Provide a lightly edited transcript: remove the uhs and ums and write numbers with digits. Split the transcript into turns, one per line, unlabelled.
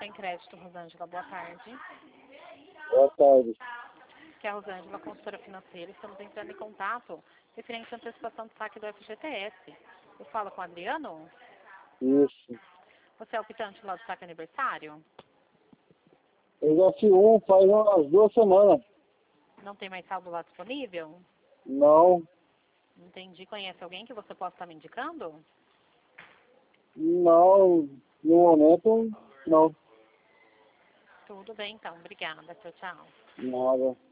Sem crédito, Rosângela, boa tarde.
Boa tarde.
Que é a Rosângela, consultora financeira. Estamos entrando em contato referente à antecipação do saque do FGTS. Eu falo com o Adriano?
Isso.
Você é o quitante lá do saque aniversário?
Eu já fiz um faz umas 2 semanas.
Não tem mais saldo lá disponível?
Não,
Entendi. Conhece alguém que você possa estar me indicando?
não, no momento, não.
Tudo bem, então. Obrigada. Tchau, tchau.
Nada.